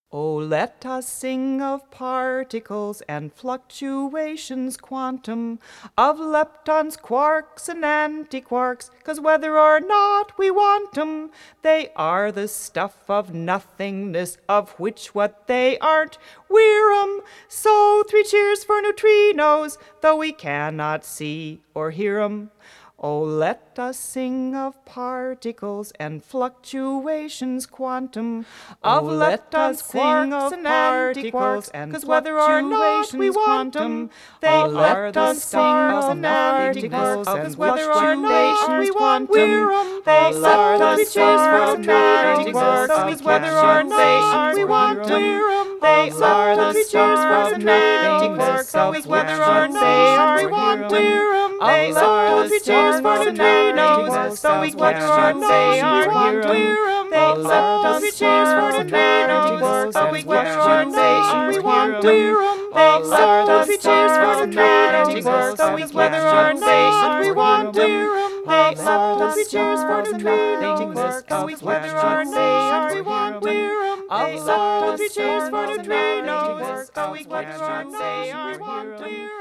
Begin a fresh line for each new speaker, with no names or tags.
Oh, let us sing of particles and fluctuations quantum, of leptons, quarks, and antiquarks, 'cause whether or not we want 'em, they are the stuff of nothingness, of which what they aren't, we're 'em. So 3 cheers for neutrinos, though we cannot see or hear 'em. Oh, let us sing of particles and fluctuations quantum, of leptons, quarks, and antiquarks, 'cause whether or not we want 'em, they are the stars and antiquarks, 'cause whether or not we want 'em, they are the stars and antiquarks, 'cause whether or not we want 'em, they are the stars and antiquarks, 'cause whether or not we want 'em, they are the stars for neutrinos, so we whether or not we want 'em, they are the stars for neutrinos, so we whether or not we want 'em, they are the stars for neutrinos, so we whether or not we want 'em, they are the stars for neutrinos, so we whether or not we want 'em, they are the stars for neutrinos, so we whether or not we want 'em.